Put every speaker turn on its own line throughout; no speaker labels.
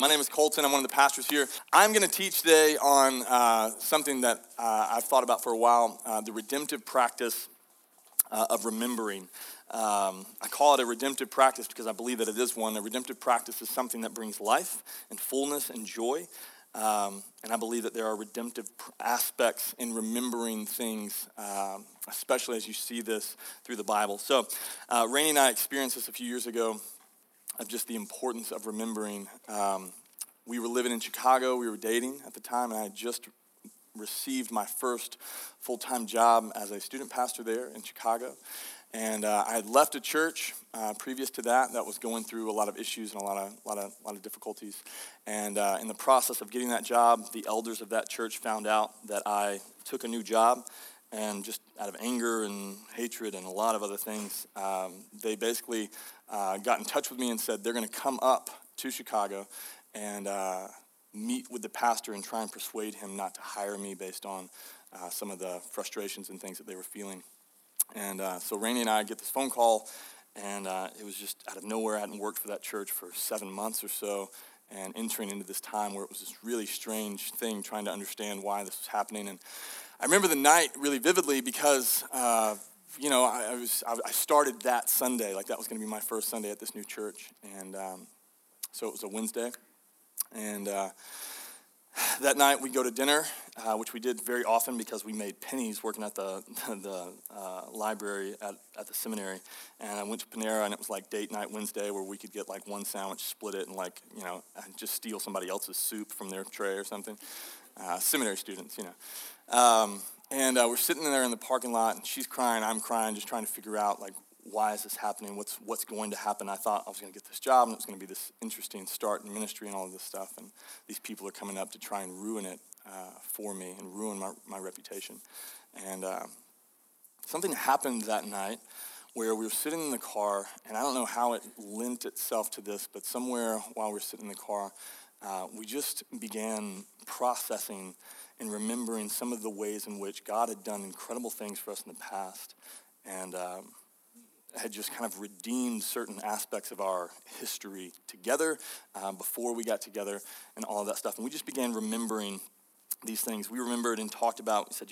My name is Colton. I'm one of the pastors here. I'm going to teach today on something that I've thought about for a while, the redemptive practice of remembering. I call it a redemptive practice because I believe that it is one. A redemptive practice is something that brings life and fullness and joy. And I believe that there are redemptive aspects in remembering things, especially as you see this through the Bible. So Rainey and I experienced this a few years ago, of just the importance of remembering. We were living in Chicago. We were dating at the time, and I had just received my first full-time job as a student pastor there in Chicago. And I had left a church previous to that was going through a lot of issues and a lot of difficulties. And in the process of getting that job, the elders of that church found out that I took a new job, and just out of anger and hatred and a lot of other things, they basically got in touch with me and said they're going to come up to Chicago and meet with the pastor and try and persuade him not to hire me based on some of the frustrations and things that they were feeling. And so Rainey and I get this phone call, and it was just out of nowhere. I hadn't worked for that church for 7 months or so, and entering into this time where it was this really strange thing, trying to understand why this was happening. And I remember the night really vividly because, I started that Sunday, like that was going to be my first Sunday at this new church. And so it was a Wednesday. And that night we go to dinner, which we did very often because we made pennies working at the library at the seminary. And I went to Panera, and it was like date night Wednesday where we could get like one sandwich, split it, and just steal somebody else's soup from their tray or something. Seminary students, And we're sitting there in the parking lot, and she's crying, I'm crying, just trying to figure out, like, why is this happening? What's going to happen? I thought I was going to get this job, and it was going to be this interesting start in ministry and all of this stuff, and these people are coming up to try and ruin it for me and ruin my reputation. And something happened that night where we were sitting in the car, and I don't know how it lent itself to this, but somewhere while we were sitting in the car, we just began processing and remembering some of the ways in which God had done incredible things for us in the past, and had just kind of redeemed certain aspects of our history together before we got together and all of that stuff. And we just began remembering these things. We remembered and talked about, we said,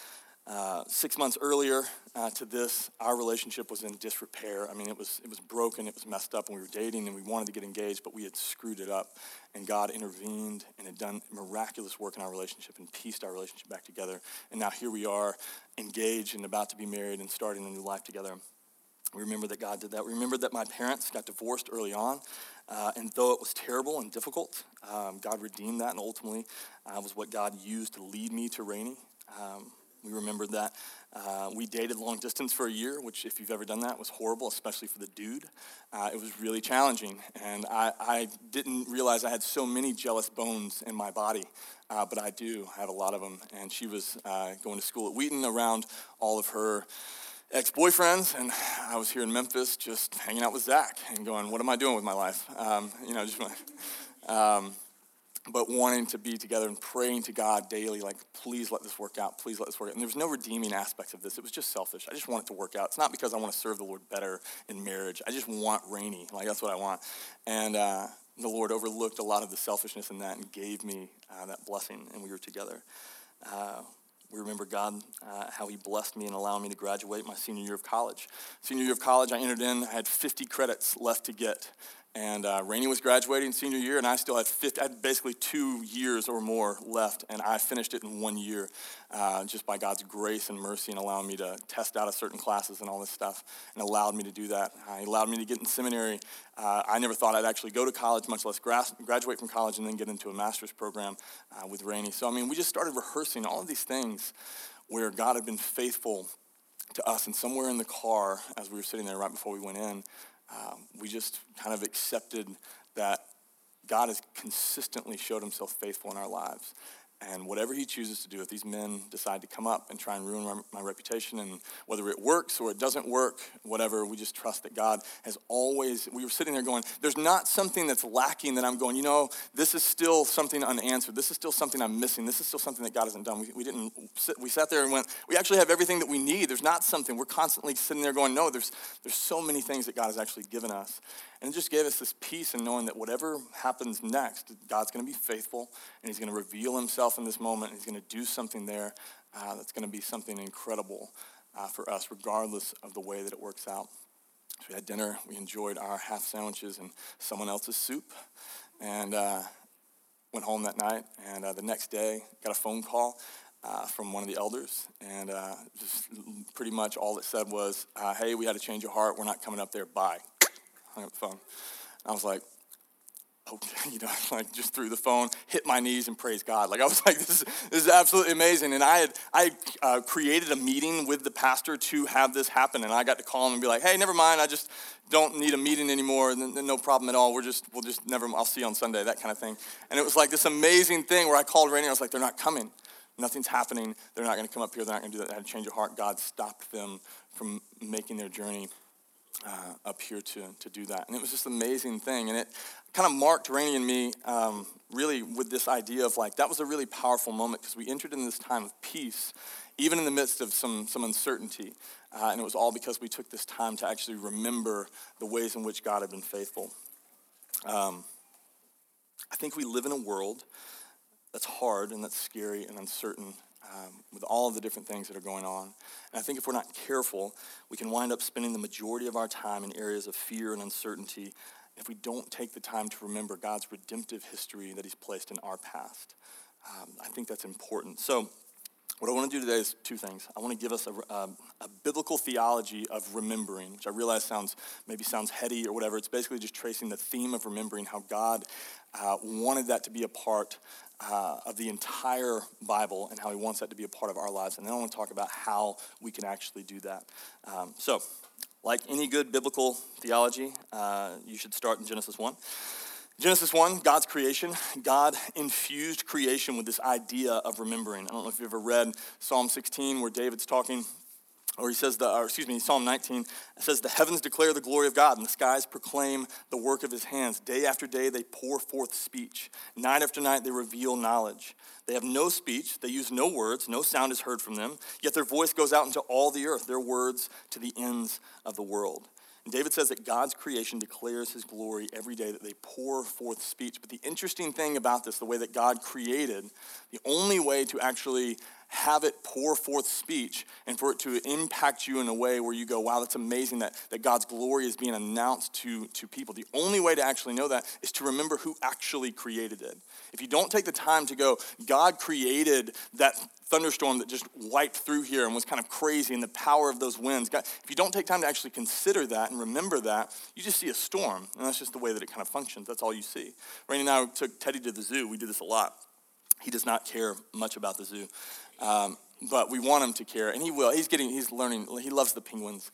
6 months earlier to this, our relationship was in disrepair. I mean, it was broken, it was messed up, and we were dating, and we wanted to get engaged, but we had screwed it up. And God intervened and had done miraculous work in our relationship and pieced our relationship back together. And now here we are, engaged and about to be married and starting a new life together. We remember that God did that. We remember that my parents got divorced early on, and though it was terrible and difficult, God redeemed that, and ultimately was what God used to lead me to Rainey. We remembered that we dated long distance for a year, which, if you've ever done that, was horrible, especially for the dude. It was really challenging, and I didn't realize I had so many jealous bones in my body, but I do. I have a lot of them, and she was going to school at Wheaton around all of her ex-boyfriends, and I was here in Memphis just hanging out with Zach and going, what am I doing with my life? But wanting to be together and praying to God daily, like, please let this work out, please let this work out. And there was no redeeming aspects of this. It was just selfish. I just want it to work out. It's not because I want to serve the Lord better in marriage. I just want Rainey. Like, that's what I want. And the Lord overlooked a lot of the selfishness in that and gave me that blessing, and we were together. We remember God, how he blessed me and allowed me to graduate my senior year of college. Senior year of college, I entered in, I had 50 credits left to get. And Rainey was graduating senior year, and I still had 50. I had basically 2 years or more left, and I finished it in 1 year just by God's grace and mercy and allowing me to test out of certain classes and all this stuff, and allowed me to do that. He allowed me to get in seminary. I never thought I'd actually go to college, much less graduate from college and then get into a master's program with Rainey. So, we just started rehearsing all of these things where God had been faithful to us, and somewhere in the car, as we were sitting there right before we went in, we just kind of accepted that God has consistently showed himself faithful in our lives. And whatever he chooses to do, if these men decide to come up and try and ruin my reputation, and whether it works or it doesn't work, whatever, we just trust that God has always, we were sitting there going, there's not something that's lacking that I'm going, this is still something unanswered. This is still something I'm missing. This is still something that God hasn't done. We sat there and went, we actually have everything that we need. There's not something. We're constantly sitting there going, no, there's so many things that God has actually given us. And it just gave us this peace in knowing that whatever happens next, God's going to be faithful, and he's going to reveal himself in this moment, and he's going to do something there that's going to be something incredible for us, regardless of the way that it works out. So we had dinner. We enjoyed our half sandwiches and someone else's soup, and went home that night. And the next day, got a phone call from one of the elders, and just pretty much all it said was, hey, we had a change of heart. We're not coming up there. Bye. Hung up the phone. I was like, okay, like just threw the phone, hit my knees, and praised God. Like I was like, this is absolutely amazing. And I had created a meeting with the pastor to have this happen, and I got to call him and be like, hey, never mind, I just don't need a meeting anymore. No problem at all. I'll see you on Sunday, that kind of thing. And it was like this amazing thing where I called Rainey. I was like, they're not coming. Nothing's happening. They're not going to come up here. They're not going to do that. They had a change of heart. God stopped them from making their journey up here to do that. And it was just an amazing thing. And it kind of marked Rainey and me really with this idea of like, that was a really powerful moment because we entered in this time of peace, even in the midst of some uncertainty. And it was all because we took this time to actually remember the ways in which God had been faithful. I think we live in a world that's hard and that's scary and uncertain, with all of the different things that are going on. And I think if we're not careful, we can wind up spending the majority of our time in areas of fear and uncertainty if we don't take the time to remember God's redemptive history that he's placed in our past. I think that's important. So what I want to do today is two things. I want to give us a biblical theology of remembering, which I realize sounds heady or whatever. It's basically just tracing the theme of remembering, how God wanted that to be a part of the entire Bible and how he wants that to be a part of our lives. And then I want to talk about how we can actually do that. So, like any good biblical theology, you should start in Genesis 1. Genesis 1, God's creation. God infused creation with this idea of remembering. I don't know if you've ever read Psalm 16 where David's talking, or he says, Psalm 19, it says, the heavens declare the glory of God, and the skies proclaim the work of his hands. Day after day they pour forth speech. Night after night they reveal knowledge. They have no speech, they use no words, no sound is heard from them, yet their voice goes out into all the earth, their words to the ends of the world. And David says that God's creation declares his glory every day, that they pour forth speech. But the interesting thing about this, the way that God created, the only way to actually have it pour forth speech and for it to impact you in a way where you go, wow, that's amazing that God's glory is being announced to people. The only way to actually know that is to remember who actually created it. If you don't take the time to go, God created that thunderstorm that just wiped through here and was kind of crazy, and the power of those winds. God, if you don't take time to actually consider that and remember that, you just see a storm, and that's just the way that it kind of functions. That's all you see. Rainey and I took Teddy to the zoo. We do this a lot. He does not care much about the zoo, but we want him to care, and he will. He's learning. He loves the penguins.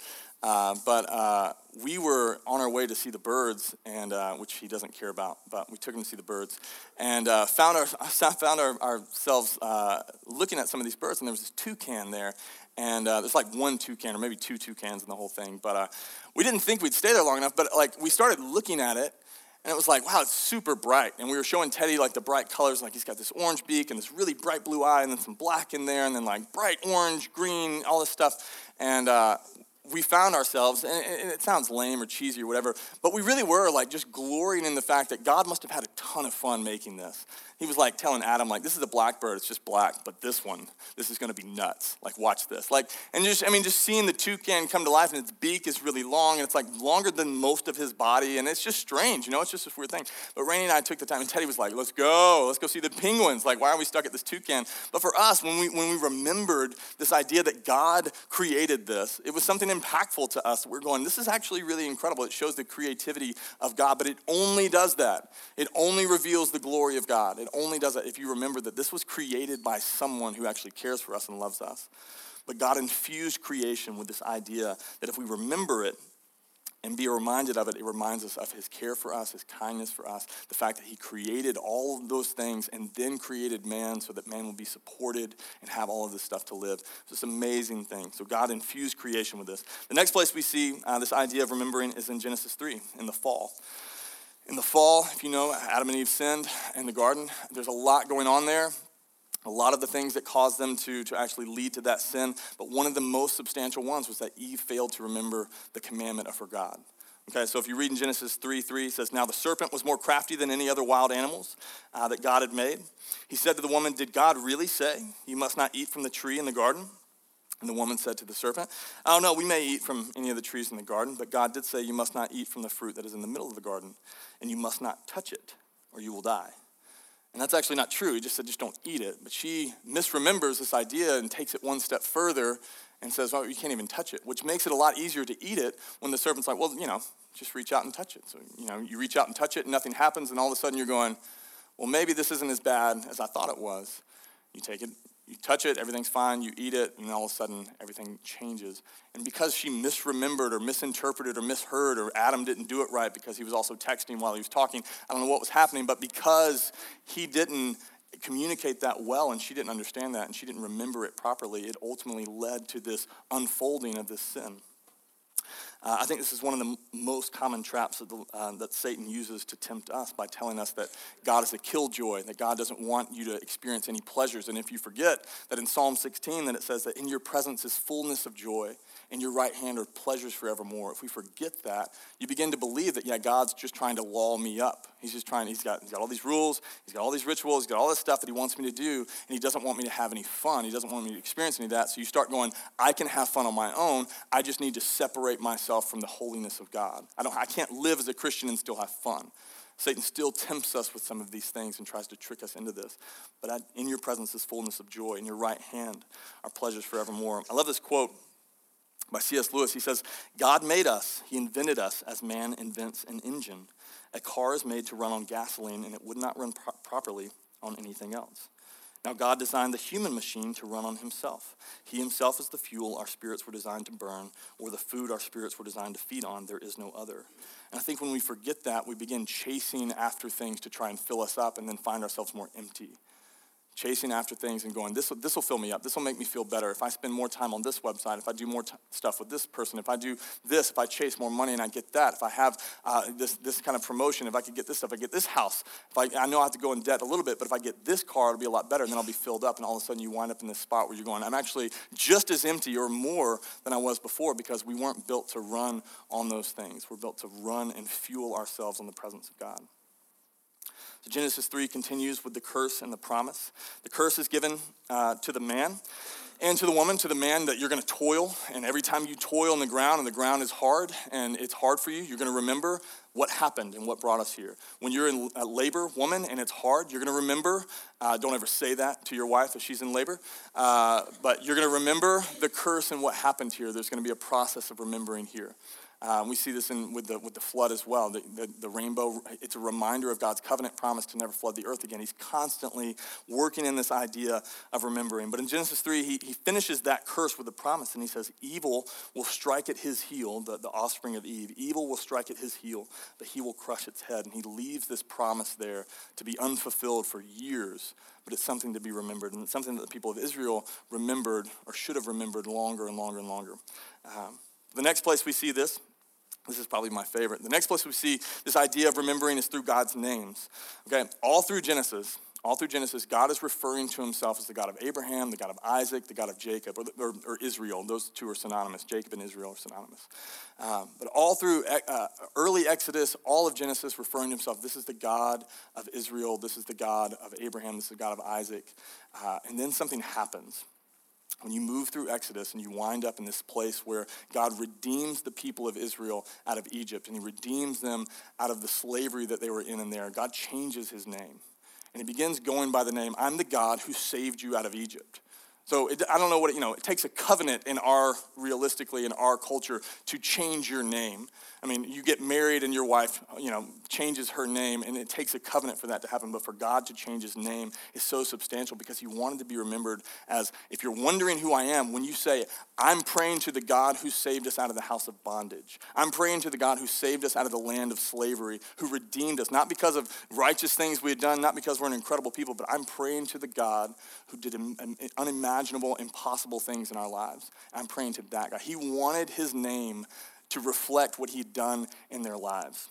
But we were on our way to see the birds, and which he doesn't care about. But we took him to see the birds, and found ourselves looking at some of these birds, and there was this toucan there, and there's like one toucan or maybe two toucans in the whole thing. But we didn't think we'd stay there long enough. But like we started looking at it, and it was like, wow, it's super bright. And we were showing Teddy like the bright colors, like he's got this orange beak and this really bright blue eye, and then some black in there, and then like bright orange, green, all this stuff, and we found ourselves, and it sounds lame or cheesy or whatever, but we really were like just glorying in the fact that God must have had a ton of fun making this. He was like telling Adam, like, this is a blackbird, it's just black, but this is going to be nuts. Like, watch this. Like, and just seeing the toucan come to life, and its beak is really long, and it's like longer than most of his body, and it's just strange, it's just this weird thing. But Rainey and I took the time, and Teddy was like, let's go see the penguins. Like, why are we stuck at this toucan? But for us, when we remembered this idea that God created this, it was something impactful to us. We're going, this is actually really incredible. It shows the creativity of God, but it only does that. It only reveals the glory of God. It only does that if you remember that this was created by someone who actually cares for us and loves us. But God infused creation with this idea that if we remember it and be reminded of it. It reminds us of his care for us, his kindness for us, the fact that he created all of those things and then created man so that man will be supported and have all of this stuff to live. It's this amazing thing. So God infused creation with this. The next place we see this idea of remembering is in Genesis 3, in the fall. In the fall, if you know, Adam and Eve sinned in the garden. There's a lot going on there. A lot of the things that caused them to actually lead to that sin, but one of the most substantial ones was that Eve failed to remember the commandment of her God. Okay, so if you read in Genesis 3:3, it says, "Now the serpent was more crafty than any other wild animals that God had made. He said to the woman, 'Did God really say, you must not eat from the tree in the garden?' And the woman said to the serpent, 'Oh no, we may eat from any of the trees in the garden, but God did say you must not eat from the fruit that is in the middle of the garden, and you must not touch it, or you will die.'" And that's actually not true. He just said, just don't eat it. But she misremembers this idea and takes it one step further and says, oh, you can't even touch it, which makes it a lot easier to eat it when the serpent's like, well, just reach out and touch it. So, you reach out and touch it and nothing happens, and all of a sudden you're going, well, maybe this isn't as bad as I thought it was. You take it, you touch it, everything's fine, you eat it, and all of a sudden everything changes. And because she misremembered or misinterpreted or misheard, or Adam didn't do it right because he was also texting while he was talking, I don't know what was happening, but because he didn't communicate that well and she didn't understand that and she didn't remember it properly, it ultimately led to this unfolding of this sin. I think this is one of the most common traps that Satan uses to tempt us by telling us that God is a killjoy, that God doesn't want you to experience any pleasures. And if you forget that in Psalm 16 that it says that in your presence is fullness of joy, in your right hand are pleasures forevermore. If we forget that, you begin to believe that, God's just trying to lull me up. He's got all these rules, he's got all these rituals, he's got all this stuff that he wants me to do, and he doesn't want me to have any fun. He doesn't want me to experience any of that. So you start going, I can have fun on my own. I just need to separate myself from the holiness of God. I can't live as a Christian and still have fun. Satan still tempts us with some of these things and tries to trick us into this. But in your presence is fullness of joy. In your right hand are pleasures forevermore. I love this quote by C.S. Lewis. He says, God made us, he invented us as man invents an engine. A car is made to run on gasoline and it would not run properly on anything else. Now God designed the human machine to run on himself. He himself is the fuel our spirits were designed to burn, or the food our spirits were designed to feed on. There is no other. And I think when we forget that, we begin chasing after things to try and fill us up and then find ourselves more empty. Chasing after things and going, this will fill me up. This will make me feel better. If I spend more time on this website, if I do more stuff with this person, if I do this, if I chase more money and I get that, if I have this kind of promotion, if I could get this stuff, if I get this house, I know I have to go in debt a little bit, but if I get this car, it'll be a lot better, and then I'll be filled up, and all of a sudden you wind up in this spot where you're going, I'm actually just as empty or more than I was before, because we weren't built to run on those things. We're built to run and fuel ourselves on the presence of God. So Genesis 3 continues with the curse and the promise. The curse is given to the man and to the woman. To the man, that you're going to toil, and every time you toil in the ground and the ground is hard and it's hard for you, you're going to remember what happened and what brought us here. When you're in labor, woman, and it's hard, you're going to remember, don't ever say that to your wife if she's in labor, but you're going to remember the curse and what happened here. There's going to be a process of remembering here. We see this with the flood as well. The rainbow, it's a reminder of God's covenant promise to never flood the earth again. He's constantly working in this idea of remembering. But in Genesis 3, he finishes that curse with a promise, and he says, evil will strike at his heel, the offspring of Eve. Evil will strike at his heel, but he will crush its head. And he leaves this promise there to be unfulfilled for years, but it's something to be remembered. And it's something that the people of Israel remembered, or should have remembered, longer and longer and longer. The next place we see this is probably my favorite. The next place we see this idea of remembering is through God's names. Okay, all through Genesis, God is referring to himself as the God of Abraham, the God of Isaac, the God of Jacob, or Israel. Those two are synonymous. Jacob and Israel are synonymous. But all through early Exodus, all of Genesis, referring to himself, this is the God of Israel, this is the God of Abraham, this is the God of Isaac. And then something happens. When you move through Exodus and you wind up in this place where God redeems the people of Israel out of Egypt, and he redeems them out of the slavery that they were in there, God changes his name. And he begins going by the name, I'm the God who saved you out of Egypt. So I don't know what, it takes a covenant realistically in our culture to change your name. I mean, you get married and your wife, changes her name, and it takes a covenant for that to happen. But for God to change his name is so substantial because he wanted to be remembered as, if you're wondering who I am, when you say, I'm praying to the God who saved us out of the house of bondage. I'm praying to the God who saved us out of the land of slavery, who redeemed us, not because of righteous things we had done, not because we're an incredible people, but I'm praying to the God who did unimaginable, impossible things in our lives. I'm praying to that God. He wanted his name to reflect what he'd done in their lives.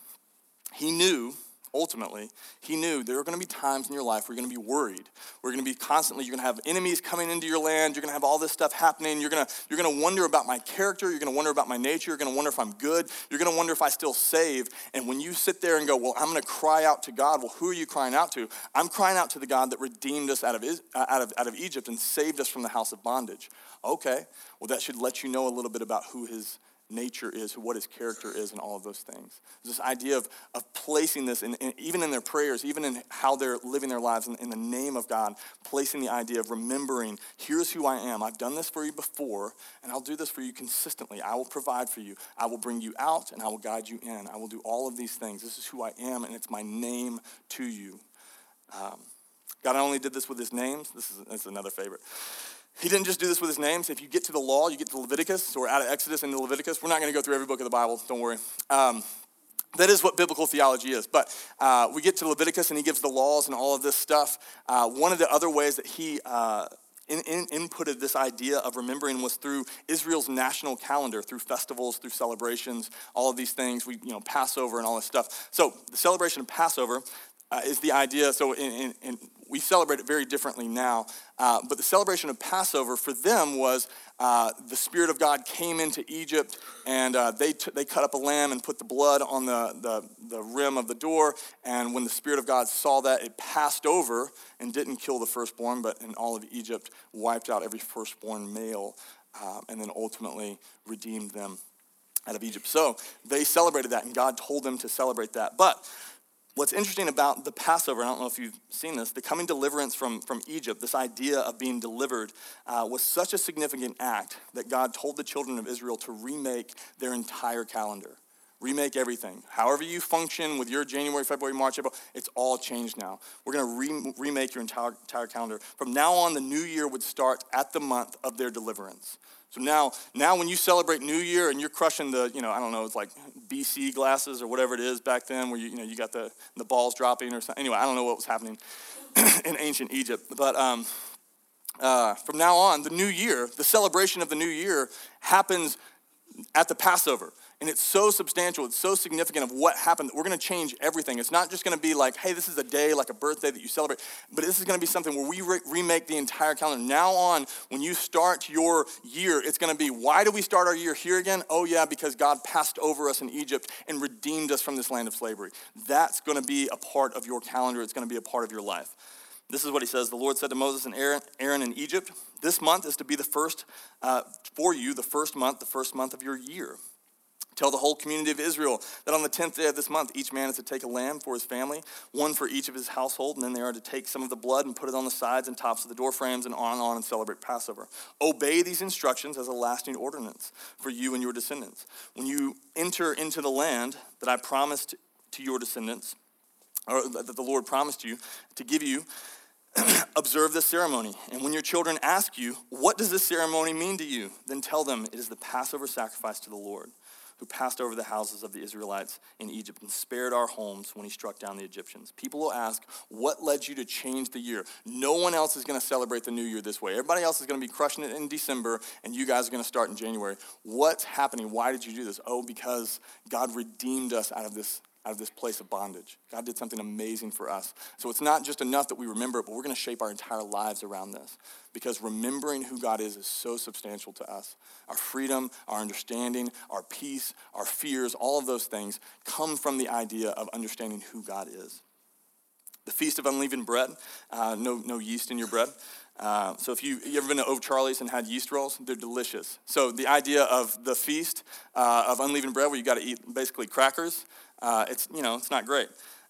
Ultimately, he knew there are going to be times in your life where you're going to be worried. You're going to have enemies coming into your land. You're going to have all this stuff happening. You're going to wonder about my character. You're going to wonder about my nature. You're going to wonder if I'm good. You're going to wonder if I still save. And when you sit there and go, well, I'm going to cry out to God. Well, who are you crying out to? I'm crying out to the God that redeemed us out of Egypt and saved us from the house of bondage. Okay, well, that should let you know a little bit about who his nature is, what his character is, and all of those things. This idea of placing this, even in their prayers, even in how they're living their lives, in the name of God, placing the idea of remembering, here's who I am. I've done this for you before, and I'll do this for you consistently. I will provide for you. I will bring you out, and I will guide you in. I will do all of these things. This is who I am, and it's my name to you. God not only did this with his names, this is another favorite. He didn't just do this with his names. If you get to the law, you get to Leviticus, so we're out of Exodus into Leviticus. We're not going to go through every book of the Bible, don't worry. That is what biblical theology is. But we get to Leviticus, and he gives the laws and all of this stuff. One of the other ways that he inputted this idea of remembering was through Israel's national calendar, through festivals, through celebrations, all of these things. Passover and all this stuff. So the celebration of Passover is the idea. So we celebrate it very differently now. But the celebration of Passover for them was the Spirit of God came into Egypt, and they cut up a lamb and put the blood on the rim of the door. And when the Spirit of God saw that, it passed over and didn't kill the firstborn, but in all of Egypt wiped out every firstborn male, and then ultimately redeemed them out of Egypt. So they celebrated that, and God told them to celebrate that. But what's interesting about the Passover, I don't know if you've seen this, the coming deliverance from Egypt, this idea of being delivered, was such a significant act that God told the children of Israel to remake their entire calendar. Remake everything. However you function with your January, February, March, April, it's all changed now. We're going to remake your entire calendar. From now on, the new year would start at the month of their deliverance. So now when you celebrate New Year and you're crushing the, I don't know, it's like BC glasses or whatever it is back then where you got the balls dropping or something. Anyway, I don't know what was happening in ancient Egypt. But from now on, the new year, the celebration of the new year happens at the Passover. And it's so substantial, it's so significant of what happened that we're going to change everything. It's not just going to be like, hey, this is a day, like a birthday that you celebrate, but this is going to be something where we remake the entire calendar. Now on, when you start your year, it's going to be, why do we start our year here again? Oh yeah, because God passed over us in Egypt and redeemed us from this land of slavery. That's going to be a part of your calendar. It's going to be a part of your life. This is what he says. The Lord said to Moses and Aaron in Egypt, this month is to be the first, for you, the first month of your year. Tell the whole community of Israel that on the 10th day of this month, each man is to take a lamb for his family, one for each of his household, and then they are to take some of the blood and put it on the sides and tops of the door frames and on and celebrate Passover. Obey these instructions as a lasting ordinance for you and your descendants. When you enter into the land that I promised to your descendants, or that the Lord promised you to give you, observe this ceremony. And when your children ask you, what does this ceremony mean to you? Then tell them it is the Passover sacrifice to the Lord, who passed over the houses of the Israelites in Egypt and spared our homes when he struck down the Egyptians. People will ask, what led you to change the year? No one else is going to celebrate the new year this way. Everybody else is going to be crushing it in December, and you guys are going to start in January. What's happening? Why did you do this? Oh, because God redeemed us out of this place of bondage. God did something amazing for us. So it's not just enough that we remember it, but we're going to shape our entire lives around this, because remembering who God is so substantial to us. Our freedom, our understanding, our peace, our fears, all of those things come from the idea of understanding who God is. The Feast of Unleavened Bread, no yeast in your bread. So if you ever been to O'Charlie's and had yeast rolls, they're delicious. So the idea of the Feast of Unleavened Bread, where you got to eat basically crackers, it's not great.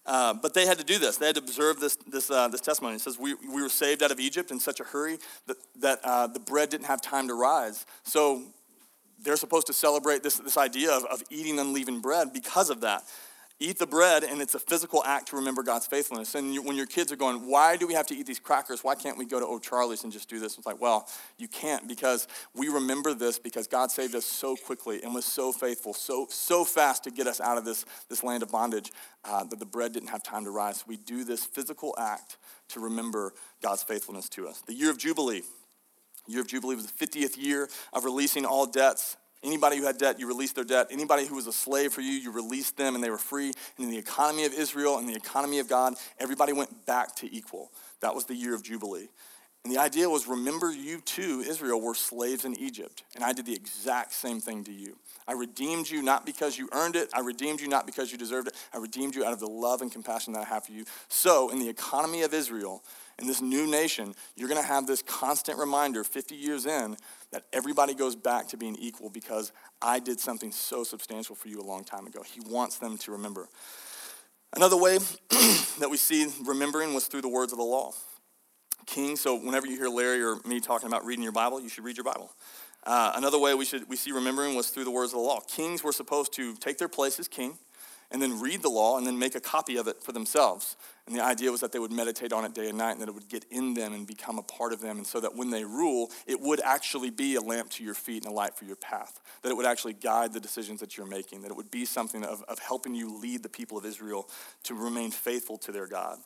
But they had to do this. They had to observe this testimony. It says, we were saved out of Egypt in such a hurry that the bread didn't have time to rise. So they're supposed to celebrate this idea of eating unleavened bread because of that. Eat the bread, and it's a physical act to remember God's faithfulness. And when your kids are going, why do we have to eat these crackers? Why can't we go to O'Charlie's and just do this? It's like, well, you can't, because we remember this because God saved us so quickly and was so faithful, so fast to get us out of this land of bondage that the bread didn't have time to rise. We do this physical act to remember God's faithfulness to us. The year of Jubilee. The year of Jubilee was the 50th year of releasing all debts. Anybody who had debt, you released their debt. Anybody who was a slave for you, you released them and they were free. And in the economy of Israel and the economy of God, everybody went back to equal. That was the year of Jubilee. And the idea was, remember, you too, Israel, were slaves in Egypt. And I did the exact same thing to you. I redeemed you not because you earned it. I redeemed you not because you deserved it. I redeemed you out of the love and compassion that I have for you. So in the economy of Israel, in this new nation, you're going to have this constant reminder 50 years in that everybody goes back to being equal because I did something so substantial for you a long time ago. He wants them to remember. Another way that we see remembering was through the words of the law. King, so whenever you hear Larry or me talking about reading your Bible, you should read your Bible. Another way we see remembering was through the words of the law. Kings were supposed to take their place as king and then read the law and then make a copy of it for themselves. And the idea was that they would meditate on it day and night and that it would get in them and become a part of them. And so that when they rule, it would actually be a lamp to your feet and a light for your path. That it would actually guide the decisions that you're making. That it would be something of helping you lead the people of Israel to remain faithful to their God.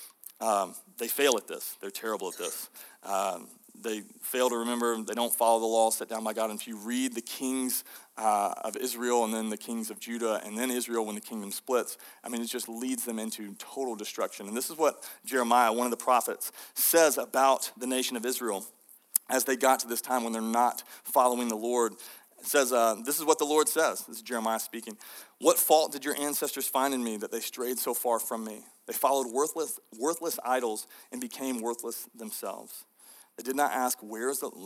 They fail at this. They're terrible at this. They fail to remember. They don't follow the law set down by God. And if you read the kings of Israel and then the kings of Judah and then Israel when the kingdom splits, I mean, it just leads them into total destruction. And this is what Jeremiah, one of the prophets, says about the nation of Israel as they got to this time when they're not following the Lord. It says, this is what the Lord says. This is Jeremiah speaking. What fault did your ancestors find in me that they strayed so far from me? They followed worthless idols and became worthless themselves. They did not ask, where's the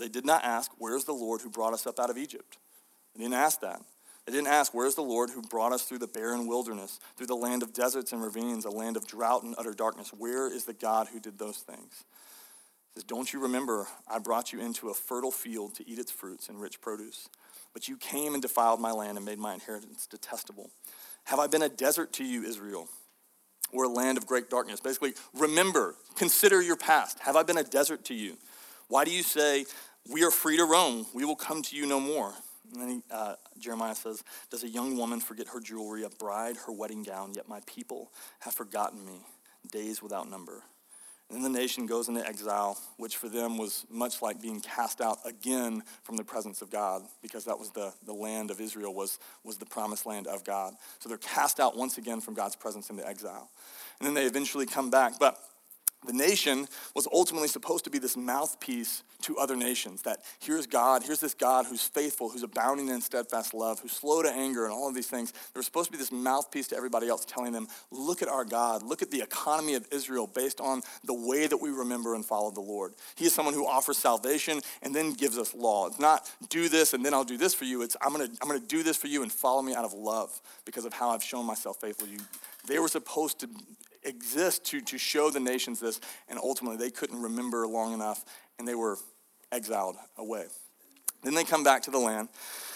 Lord who brought us up out of Egypt? They didn't ask that. They didn't ask, where's the Lord who brought us through the barren wilderness, through the land of deserts and ravines, a land of drought and utter darkness? Where is the God who did those things? He says, don't you remember I brought you into a fertile field to eat its fruits and rich produce? But you came and defiled my land and made my inheritance detestable. Have I been a desert to you, Israel? Or a land of great darkness? Basically, remember, consider your past. Have I been a desert to you? Why do you say, we are free to roam, we will come to you no more? And then Jeremiah says, does a young woman forget her jewelry, a bride her wedding gown? Yet my people have forgotten me, days without number. And then the nation goes into exile, which for them was much like being cast out again from the presence of God, because that was the land of Israel was the promised land of God. So they're cast out once again from God's presence into exile. And then they eventually come back. But the nation was ultimately supposed to be this mouthpiece to other nations, that here's this God who's faithful, who's abounding in steadfast love, who's slow to anger and all of these things. They were supposed to be this mouthpiece to everybody else, telling them, look at our God, look at the economy of Israel based on the way that we remember and follow the Lord. He is someone who offers salvation and then gives us law. It's not do this and then I'll do this for you. It's I'm gonna do this for you and follow me out of love because of how I've shown myself faithful to you. They were supposed to exist to show the nations this, and ultimately they couldn't remember long enough, and they were exiled away. Then they come back to the land,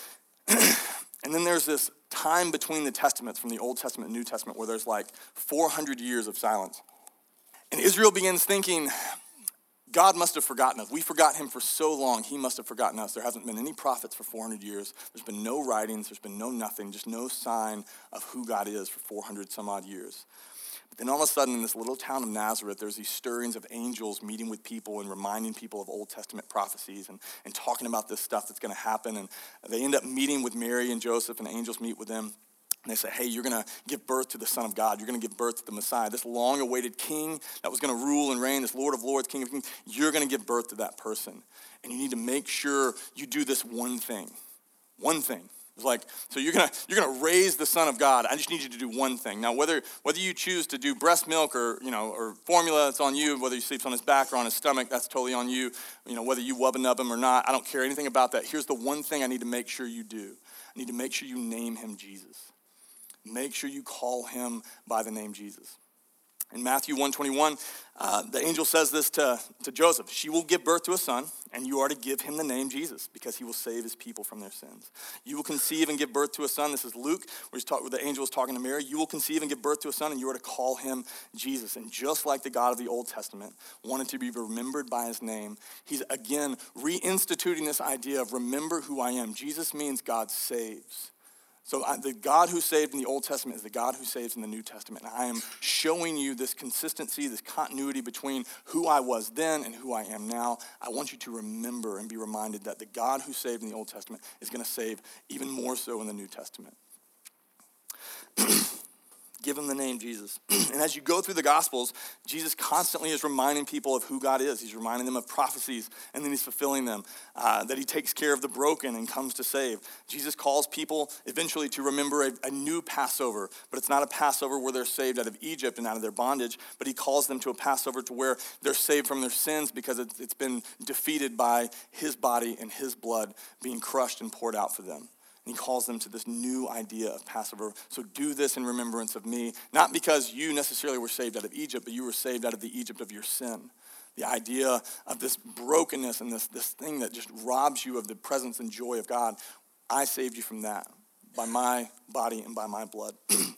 and then there's this time between the testaments from the Old Testament and New Testament where there's like 400 years of silence. And Israel begins thinking, God must have forgotten us. We forgot him for so long, he must have forgotten us. There hasn't been any prophets for 400 years. There's been no writings, there's been no nothing, just no sign of who God is for 400 some odd years. But then all of a sudden in this little town of Nazareth, there's these stirrings of angels meeting with people and reminding people of Old Testament prophecies and talking about this stuff that's going to happen. And they end up meeting with Mary and Joseph, and angels meet with them. And they say, hey, you're going to give birth to the Son of God. You're going to give birth to the Messiah, this long-awaited king that was going to rule and reign, this Lord of Lords, King of Kings. You're going to give birth to that person. And you need to make sure you do this one thing. One thing. It's like, so you're gonna raise the Son of God. I just need you to do one thing. Now, whether you choose to do breast milk or formula, it's on you. Whether he sleeps on his back or on his stomach, that's totally on you. Whether you wub and nub him or not, I don't care anything about that. Here's the one thing I need to make sure you do. I need to make sure you name him Jesus. make sure you call him by the name Jesus. In Matthew 1:21, the angel says this to Joseph. She will give birth to a son, and you are to give him the name Jesus, because he will save his people from their sins. You will conceive and give birth to a son. This is Luke, where the angel is talking to Mary. You will conceive and give birth to a son, and you are to call him Jesus. And just like the God of the Old Testament wanted to be remembered by his name, he's again reinstituting this idea of remember who I am. Jesus means God saves. So the God who saved in the Old Testament is the God who saves in the New Testament. And I am showing you this consistency, this continuity between who I was then and who I am now. I want you to remember and be reminded that the God who saved in the Old Testament is going to save even more so in the New Testament. Give him the name Jesus. And as you go through the Gospels, Jesus constantly is reminding people of who God is. He's reminding them of prophecies, and then he's fulfilling them, that he takes care of the broken and comes to save. Jesus calls people eventually to remember a new Passover, but it's not a Passover where they're saved out of Egypt and out of their bondage, but he calls them to a Passover to where they're saved from their sins because it's been defeated by his body and his blood being crushed and poured out for them. And he calls them to this new idea of Passover. So do this in remembrance of me, not because you necessarily were saved out of Egypt, but you were saved out of the Egypt of your sin. The idea of this brokenness and this thing that just robs you of the presence and joy of God. I saved you from that by my body and by my blood.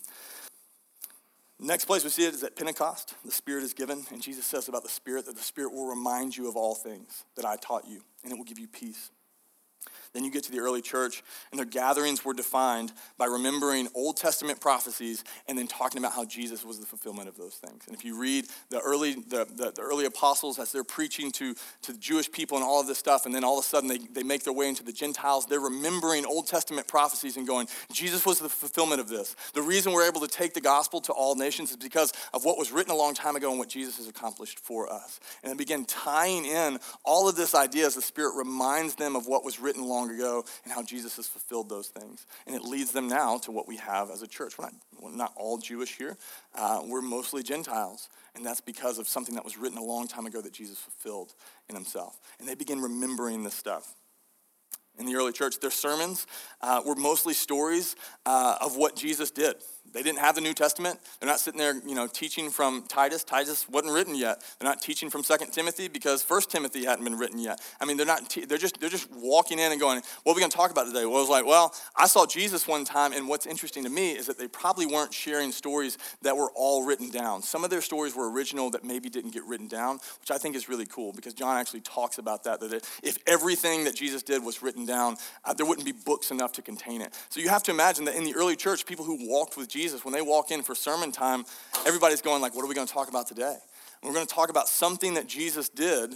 Next place we see it is at Pentecost. The Spirit is given, and Jesus says about the Spirit that the Spirit will remind you of all things that I taught you, and it will give you peace. Then you get to the early church, and their gatherings were defined by remembering Old Testament prophecies and then talking about how Jesus was the fulfillment of those things. And if you read the early apostles as they're preaching to the Jewish people and all of this stuff, and then all of a sudden they make their way into the Gentiles, they're remembering Old Testament prophecies and going, Jesus was the fulfillment of this. The reason we're able to take the gospel to all nations is because of what was written a long time ago and what Jesus has accomplished for us. And they begin tying in all of this idea as the Spirit reminds them of what was written long ago and how Jesus has fulfilled those things. And it leads them now to what we have as a church. We're not all Jewish here. We're mostly Gentiles. And that's because of something that was written a long time ago that Jesus fulfilled in himself. And they begin remembering this stuff. In the early church, their sermons were mostly stories of what Jesus did. They didn't have the New Testament. They're not sitting there, teaching from Titus. Titus wasn't written yet. They're not teaching from 2 Timothy because 1 Timothy hadn't been written yet. I mean, they're just walking in and going, what are we going to talk about today? Well, I was like, I saw Jesus one time, and what's interesting to me is that they probably weren't sharing stories that were all written down. Some of their stories were original that maybe didn't get written down, which I think is really cool because John actually talks about that if everything that Jesus did was written down, there wouldn't be books enough to contain it. So you have to imagine that in the early church, people who walked with Jesus, when they walk in for sermon time, everybody's going like, what are we going to talk about today? And we're going to talk about something that Jesus did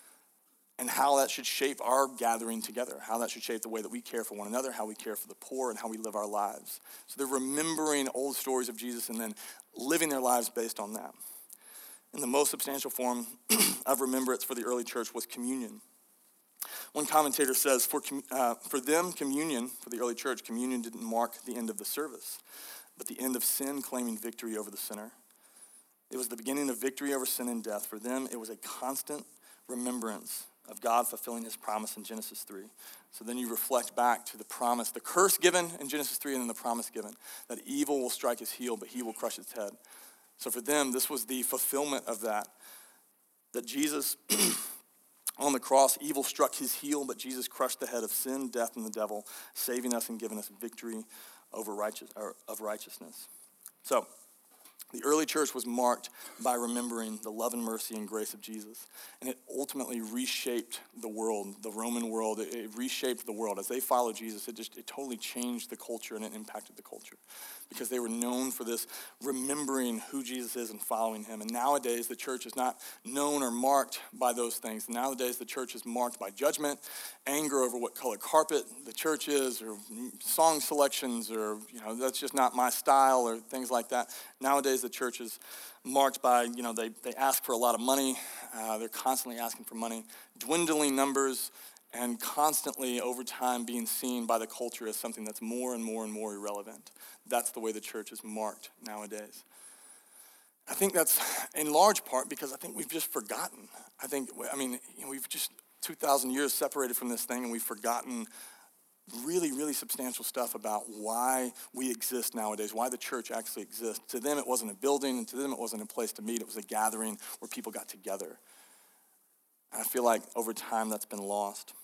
and how that should shape our gathering together, how that should shape the way that we care for one another, how we care for the poor, and how we live our lives. So they're remembering old stories of Jesus and then living their lives based on that. And the most substantial form of remembrance for the early church was communion. One commentator says, for them, communion, for the early church, communion didn't mark the end of the service, but the end of sin claiming victory over the sinner. It was the beginning of victory over sin and death. For them, it was a constant remembrance of God fulfilling his promise in Genesis 3. So then you reflect back to the promise, the curse given in Genesis 3, and then the promise given, that evil will strike his heel, but he will crush its head. So for them, this was the fulfillment of that Jesus... On the cross, evil struck his heel, but Jesus crushed the head of sin, death, and the devil, saving us and giving us victory of righteousness. So, the early church was marked by remembering the love and mercy and grace of Jesus. And it ultimately reshaped the world, the Roman world. It reshaped the world. As they followed Jesus, it totally changed the culture and it impacted the culture. Because they were known for this remembering who Jesus is and following him. And nowadays, the church is not known or marked by those things. Nowadays, the church is marked by judgment, anger over what color carpet the church is, or song selections, or, that's just not my style, or things like that. Nowadays, the church is marked by, they ask for a lot of money. They're constantly asking for money. Dwindling numbers, and constantly over time being seen by the culture as something that's more and more and more irrelevant. That's the way the church is marked nowadays. I think that's in large part because I think we've just forgotten. We've just 2,000 years separated from this thing, and we've forgotten really, really substantial stuff about why we exist nowadays, why the church actually exists. To them, it wasn't a building, and to them, it wasn't a place to meet. It was a gathering where people got together. And I feel like over time, that's been lost.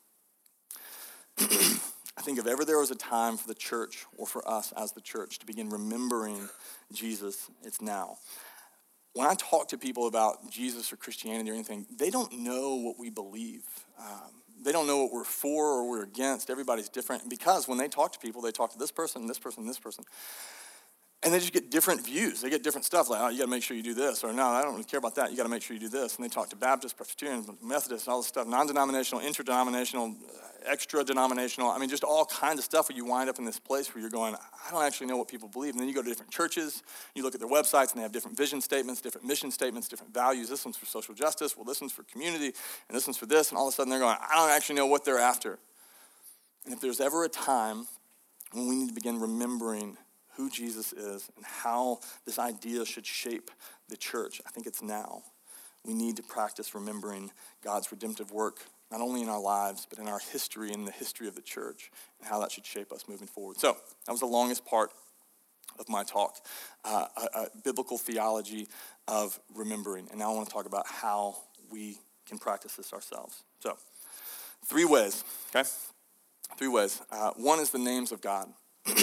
I think if ever there was a time for the church, or for us as the church, to begin remembering Jesus, it's now. When I talk to people about Jesus or Christianity or anything, they don't know what we believe. They don't know what we're for or we're against. Everybody's different. Because when they talk to people, they talk to this person, this person, this person. And they just get different views. They get different stuff like, oh, you got to make sure you do this. Or, no, I don't really care about that. You got to make sure you do this. And they talk to Baptists, Presbyterians, Methodists, all this stuff, non-denominational, interdenominational, extra-denominational. I mean, just all kinds of stuff where you wind up in this place where you're going, I don't actually know what people believe. And then you go to different churches. You look at their websites, and they have different vision statements, different mission statements, different values. This one's for social justice. Well, this one's for community. And this one's for this. And all of a sudden, they're going, I don't actually know what they're after. And if there's ever a time when we need to begin remembering who Jesus is and how this idea should shape the church, I think it's now. We need to practice remembering God's redemptive work, not only in our lives, but in our history and the history of the church, and how that should shape us moving forward. So that was the longest part of my talk, a biblical theology of remembering. And now I want to talk about how we can practice this ourselves. So 3 ways, okay? 3 ways. One is the names of God.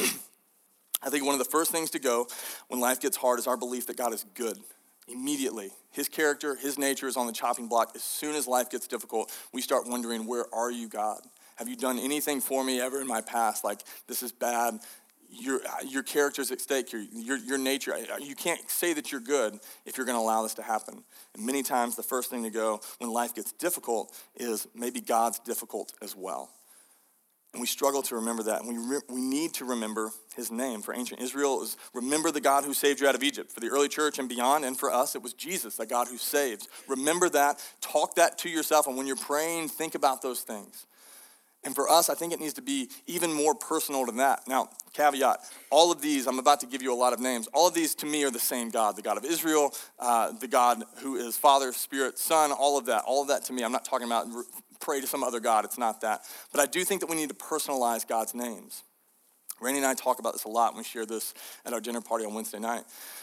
I think one of the first things to go when life gets hard is our belief that God is good. Immediately, his character, his nature is on the chopping block. As soon as life gets difficult, we start wondering, where are you, God? Have you done anything for me ever in my past? Like, this is bad. Your character's at stake here. Your nature. You can't say that you're good if you're going to allow this to happen. And many times, the first thing to go when life gets difficult is maybe God's difficult as well. And we struggle to remember that. And we need to remember his name. For ancient Israel, it was remember the God who saved you out of Egypt. For the early church and beyond, and for us, it was Jesus, the God who saves. Remember that. Talk that to yourself. And when you're praying, think about those things. And for us, I think it needs to be even more personal than that. Now, caveat, all of these, I'm about to give you a lot of names. All of these, to me, are the same God. The God of Israel, the God who is Father, Spirit, Son, all of that. All of that to me, I'm not talking about pray to some other God. It's not that. But I do think that we need to personalize God's names. Randy and I talk about this a lot, and we share this at our dinner party on Wednesday night.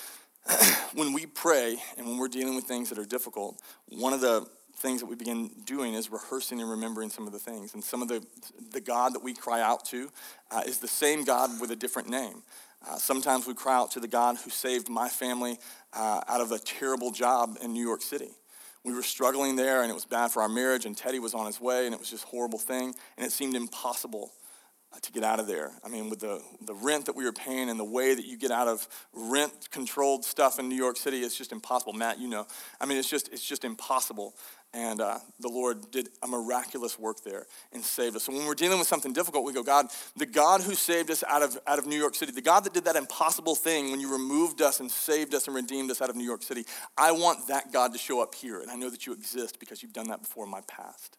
When we pray and when we're dealing with things that are difficult, one of the things that we begin doing is rehearsing and remembering some of the things. And some of the God that we cry out to is the same God with a different name. Sometimes we cry out to the God who saved my family out of a terrible job in New York City. We were struggling there, and it was bad for our marriage, and Teddy was on his way, and it was just a horrible thing, and it seemed impossible to get out of there. I mean, with the rent that we were paying and the way that you get out of rent-controlled stuff in New York City, it's just impossible. Matt, you know. I mean, it's just impossible. And the Lord did a miraculous work there and saved us. So when we're dealing with something difficult, we go, God, the God who saved us out of New York City, the God that did that impossible thing when you removed us and saved us and redeemed us out of New York City, I want that God to show up here. And I know that you exist because you've done that before in my past.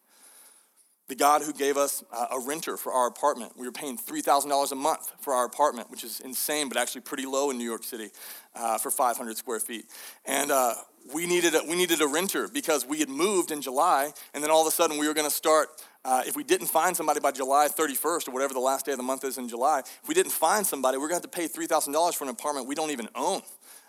The God who gave us a renter for our apartment. We were paying $3,000 a month for our apartment, which is insane, but actually pretty low in New York City for 500 square feet. And we needed a renter because we had moved in July, and then all of a sudden we were going to start, if we didn't find somebody by July 31st or whatever the last day of the month is in July, if we didn't find somebody, we're going to have to pay $3,000 for an apartment we don't even own.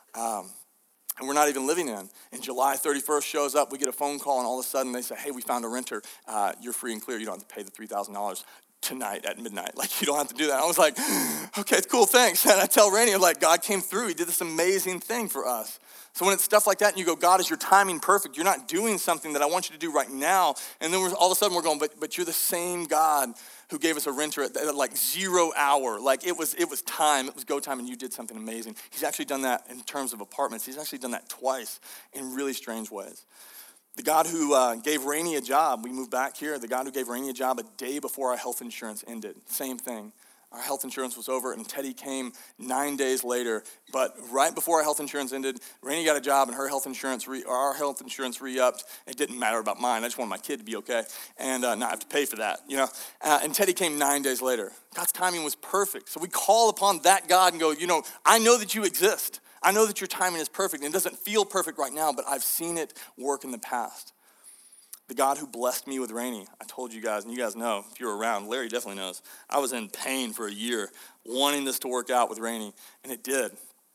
And we're not even living in. And July 31st shows up, we get a phone call, and all of a sudden they say, hey, we found a renter. You're free and clear. You don't have to pay the $3,000 tonight at midnight. Like, you don't have to do that. I was like, okay, cool, thanks. And I tell Randy, I'm like, God came through. He did this amazing thing for us. So when it's stuff like that and you go, God, is your timing perfect? You're not doing something that I want you to do right now. And then all of a sudden we're going, but you're the same God who gave us a renter at like 0 hour. Like it was time, it was go time, and you did something amazing. He's actually done that in terms of apartments. He's actually done that twice in really strange ways. The God who gave Rainey a job, we moved back here, the God who gave Rainey a job a day before our health insurance ended. Same thing. Our health insurance was over, and Teddy came 9 days later. But right before our health insurance ended, Rainey got a job, and our health insurance re-upped. It didn't matter about mine. I just wanted my kid to be okay and not have to pay for that, you know. And Teddy came 9 days later. God's timing was perfect. So we call upon that God and go, you know, I know that you exist. I know that your timing is perfect. And it doesn't feel perfect right now, but I've seen it work in the past. The God who blessed me with Rainey. I told you guys, and you guys know, if you're around, Larry definitely knows. I was in pain for a year, wanting this to work out with Rainey, and it did.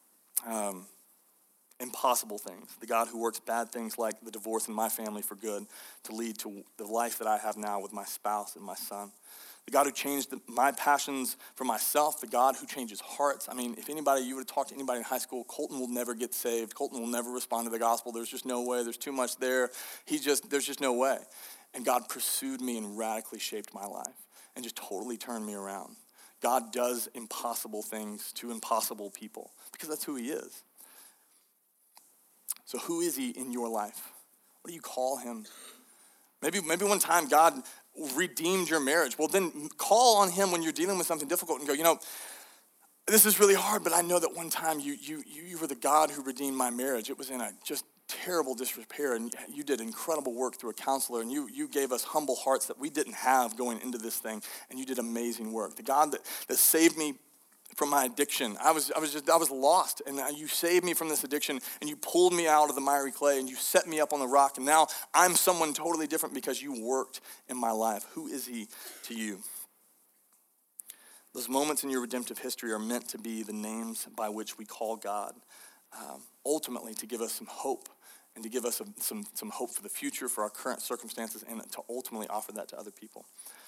Impossible things. The God who works bad things like the divorce in my family for good to lead to the life that I have now with my spouse and my son. The God who changed my passions for myself, the God who changes hearts. I mean, if anybody, you would have talked to anybody in high school, Colton will never get saved. Colton will never respond to the gospel. There's just no way. There's too much there. There's just no way. And God pursued me and radically shaped my life and just totally turned me around. God does impossible things to impossible people because that's who he is. So who is he in your life? What do you call him? Maybe one time God redeemed your marriage. Well, then call on him when you're dealing with something difficult and go, this is really hard, but I know that one time you were the God who redeemed my marriage. It was in a just terrible disrepair, and you did incredible work through a counselor, and you gave us humble hearts that we didn't have going into this thing, and you did amazing work. The God that saved me from my addiction. I was lost, and you saved me from this addiction, and you pulled me out of the miry clay, and you set me up on the rock, and now I'm someone totally different because you worked in my life. Who is he to you? Those moments in your redemptive history are meant to be the names by which we call God, ultimately to give us some hope and to give us some hope for the future, for our current circumstances, and to ultimately offer that to other people.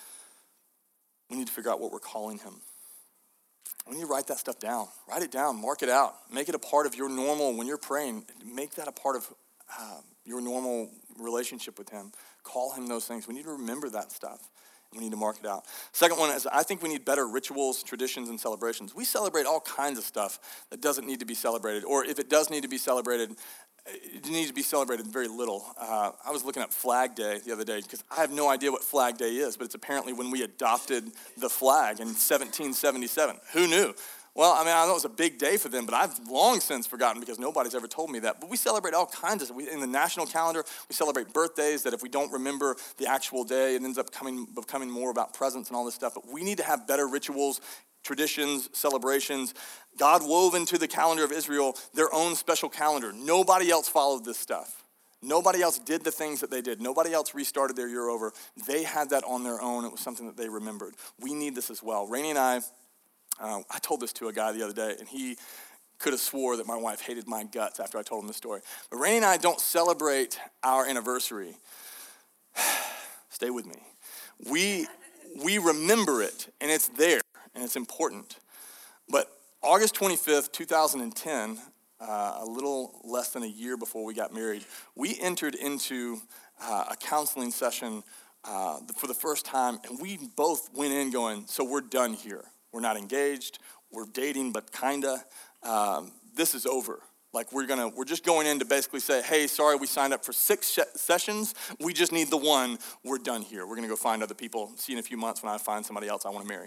We need to figure out what we're calling him. We need to write that stuff down. Write it down. Mark it out. Make it a part of your normal, when you're praying, make that a part of your normal relationship with him. Call him those things. We need to remember that stuff. We need to mark it out. Second one is I think we need better rituals, traditions, and celebrations. We celebrate all kinds of stuff that doesn't need to be celebrated. Or if it does need to be celebrated, it needs to be celebrated very little. I was looking at Flag Day the other day because I have no idea what Flag Day is, but it's apparently when we adopted the flag in 1777. Who knew? Well, I know it was a big day for them, but I've long since forgotten because nobody's ever told me that. But we celebrate all kinds of, in the national calendar, we celebrate birthdays that if we don't remember the actual day, it ends up becoming more about presents and all this stuff. But we need to have better rituals, traditions, celebrations. God wove into the calendar of Israel their own special calendar. Nobody else followed this stuff. Nobody else did the things that they did. Nobody else restarted their year over. They had that on their own. It was something that they remembered. We need this as well. Rainey and I told this to a guy the other day, and he could have swore that my wife hated my guts after I told him this story. But Rainey and I don't celebrate our anniversary. Stay with me. We remember it, and it's there, and it's important. But August 25th, 2010, a little less than a year before we got married, we entered into a counseling session for the first time, and we both went in going, so we're done here. We're not engaged. We're dating, but kinda. This is over. Like we're just going in to basically say, hey, sorry, we signed up for 6 sessions. We just need the one. We're done here. We're gonna go find other people. See you in a few months when I find somebody else I want to marry.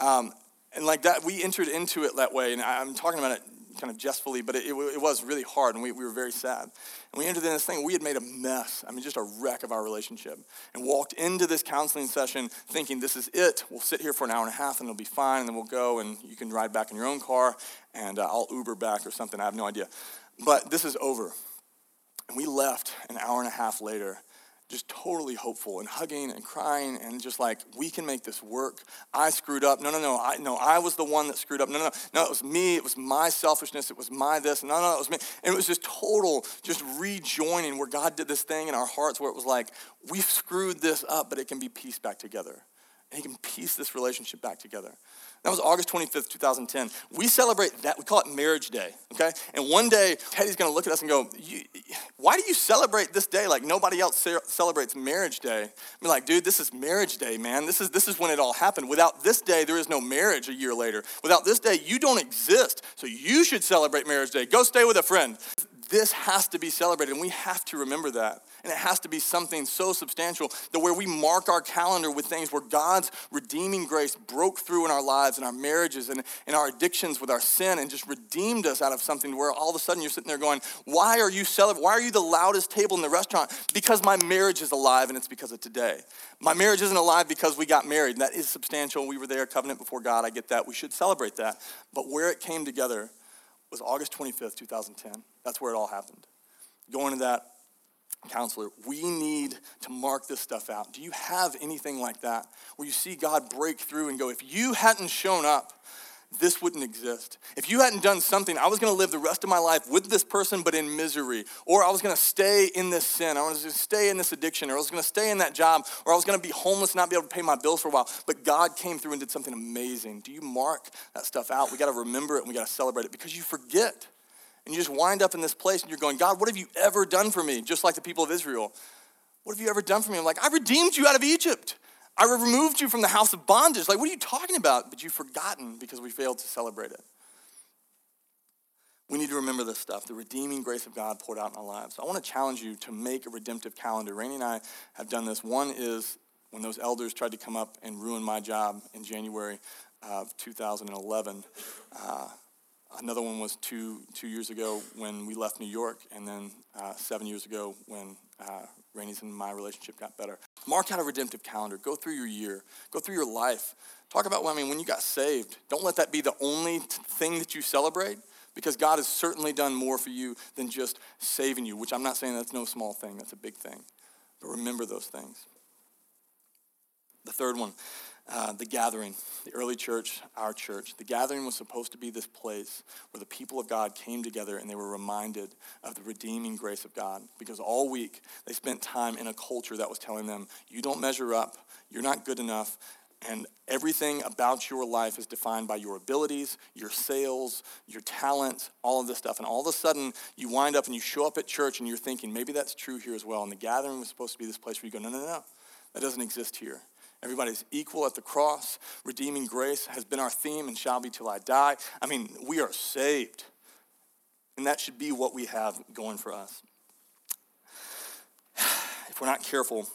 And like that, we entered into it that way. And I'm talking about it kind of jestfully, but it was really hard, and we were very sad. And we entered in this thing. We had made a mess. Just a wreck of our relationship. And walked into this counseling session thinking, this is it. We'll sit here for an hour and a half, and it'll be fine, and then we'll go, and you can ride back in your own car, and I'll Uber back or something. I have no idea. But this is over. And we left an hour and a half later, just totally hopeful and hugging and crying and just like, we can make this work. I screwed up. No, I was the one that screwed up. No, it was me. It was my selfishness. It was my this. No, it was me. And it was just total, just rejoining where God did this thing in our hearts where it was like, we've screwed this up, but it can be pieced back together. And he can piece this relationship back together. That was August 25th, 2010. We celebrate that. We call it Marriage Day, okay? And one day, Teddy's going to look at us and go, why do you celebrate this day like nobody else celebrates Marriage Day? I'm like, dude, this is Marriage Day, man. This is when it all happened. Without this day, there is no marriage a year later. Without this day, you don't exist. So you should celebrate Marriage Day. Go stay with a friend. This has to be celebrated, and we have to remember that. And it has to be something so substantial that where we mark our calendar with things where God's redeeming grace broke through in our lives and our marriages and in our addictions with our sin and just redeemed us out of something where all of a sudden you're sitting there going, why are you the loudest table in the restaurant? Because my marriage is alive, and it's because of today. My marriage isn't alive because we got married. And that is substantial. We were there, covenant before God. I get that. We should celebrate that. But where it came together was August 25th, 2010. That's where it all happened. Going to that Counselor, we need to mark this stuff out. Do you have anything like that where you see God break through and go, if you hadn't shown up, this wouldn't exist. If you hadn't done something, I was going to live the rest of my life with this person, but in misery. Or I was going to stay in this sin. I was going to stay in this addiction. Or I was going to stay in that job. Or I was going to be homeless and not be able to pay my bills for a while. But God came through and did something amazing. Do you mark that stuff out? We got to remember it and we got to celebrate it because you forget. And you just wind up in this place and you're going, God, what have you ever done for me? Just like the people of Israel. What have you ever done for me? I'm like, I redeemed you out of Egypt. I removed you from the house of bondage. Like, what are you talking about? But you've forgotten because we failed to celebrate it. We need to remember this stuff, the redeeming grace of God poured out in our lives. I want to challenge you to make a redemptive calendar. Rainey and I have done this. One is when those elders tried to come up and ruin my job in January of 2011. Another one was two years ago when we left New York, and then 7 years ago when Rainey's and my relationship got better. Mark out a redemptive calendar. Go through your year. Go through your life. Talk about, when you got saved. Don't let that be the only thing that you celebrate, because God has certainly done more for you than just saving you, which I'm not saying that's no small thing. That's a big thing. But remember those things. The third one, the gathering, the early church, our church. The gathering was supposed to be this place where the people of God came together and they were reminded of the redeeming grace of God. Because all week they spent time in a culture that was telling them, you don't measure up, you're not good enough, and everything about your life is defined by your abilities, your sales, your talent, all of this stuff. And all of a sudden you wind up and you show up at church and you're thinking, maybe that's true here as well. And the gathering was supposed to be this place where you go, no, that doesn't exist here. Everybody's equal at the cross. Redeeming grace has been our theme and shall be till I die. We are saved. And that should be what we have going for us. If we're not careful,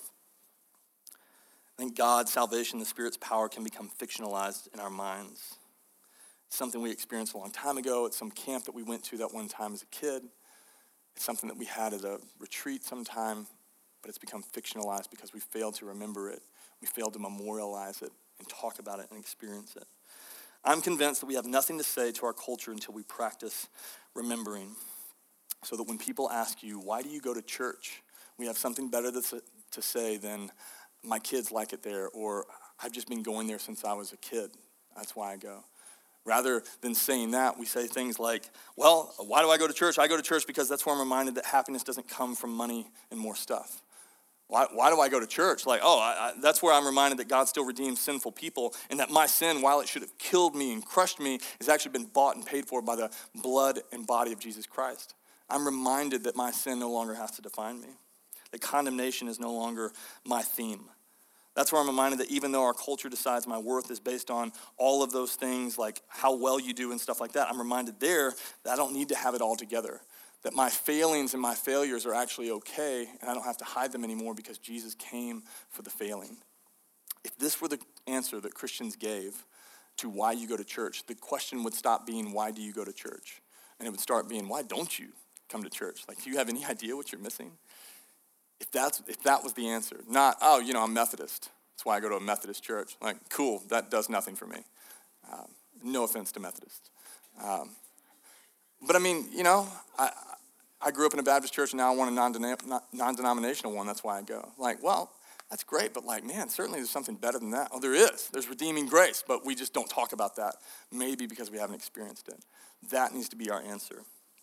I think God's salvation, the Spirit's power can become fictionalized in our minds. It's something we experienced a long time ago. It's some camp that we went to that one time as a kid. It's something that we had at a retreat sometime, but it's become fictionalized because we failed to remember it. We failed to memorialize it and talk about it and experience it. I'm convinced that we have nothing to say to our culture until we practice remembering, so that when people ask you, why do you go to church? We have something better to say than, my kids like it there, or I've just been going there since I was a kid. That's why I go. Rather than saying that, we say things like, well, why do I go to church? I go to church because that's where I'm reminded that happiness doesn't come from money and more stuff. Why do I go to church? That's where I'm reminded that God still redeems sinful people, and that my sin, while it should have killed me and crushed me, has actually been bought and paid for by the blood and body of Jesus Christ. I'm reminded that my sin no longer has to define me, that condemnation is no longer my theme. That's where I'm reminded that even though our culture decides my worth is based on all of those things, like how well you do and stuff like that, I'm reminded there that I don't need to have it all together. That my failings and my failures are actually okay, and I don't have to hide them anymore because Jesus came for the failing. If this were the answer that Christians gave to why you go to church, the question would stop being, why do you go to church? And it would start being, why don't you come to church? Do you have any idea what you're missing? If that was the answer, not, I'm Methodist. That's why I go to a Methodist church. Cool, that does nothing for me. No offense to Methodists. But I grew up in a Baptist church, and now I want a non-denominational one. That's why I go. That's great, but certainly there's something better than that. Oh, there is. There's redeeming grace, but we just don't talk about that. Maybe because we haven't experienced it. That needs to be our answer.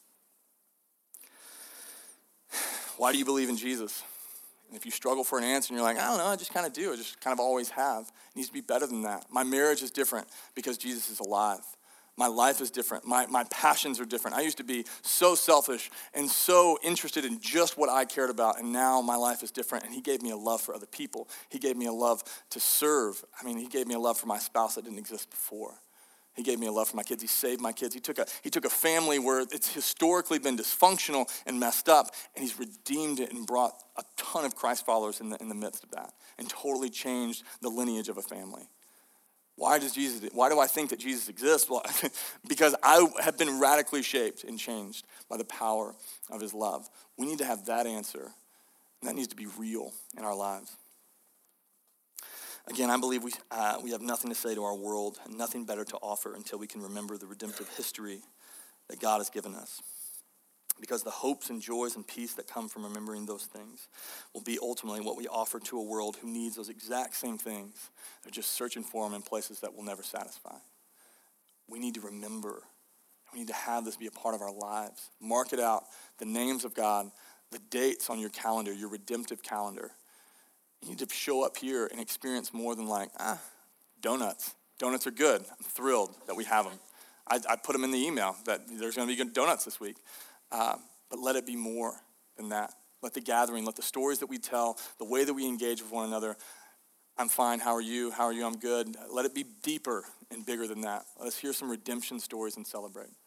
Why do you believe in Jesus? And if you struggle for an answer and you're like, I don't know, I just kind of do. I just kind of always have. It needs to be better than that. My marriage is different because Jesus is alive. My life is different. My passions are different. I used to be so selfish and so interested in just what I cared about, and now my life is different, and he gave me a love for other people. He gave me a love to serve. He gave me a love for my spouse that didn't exist before. He gave me a love for my kids. He saved my kids. He took a family where it's historically been dysfunctional and messed up, and he's redeemed it and brought a ton of Christ followers in the midst of that and totally changed the lineage of a family. Why do I think that Jesus exists? Well, because I have been radically shaped and changed by the power of his love. We need to have that answer, and that needs to be real in our lives. Again, I believe we have nothing to say to our world and nothing better to offer until we can remember the redemptive history that God has given us. because the hopes and joys and peace that come from remembering those things will be ultimately what we offer to a world who needs those exact same things. They're just searching for them in places that will never satisfy. We need to remember. We need to have this be a part of our lives. Mark it out, the names of God, the dates on your calendar, your redemptive calendar. You need to show up here and experience more than donuts. Donuts are good. I'm thrilled that we have them. I put them in the email that there's going to be good donuts this week. But let it be more than that. Let the gathering, let the stories that we tell, the way that we engage with one another, I'm fine, how are you? How are you? I'm good. Let it be deeper and bigger than that. Let us hear some redemption stories and celebrate.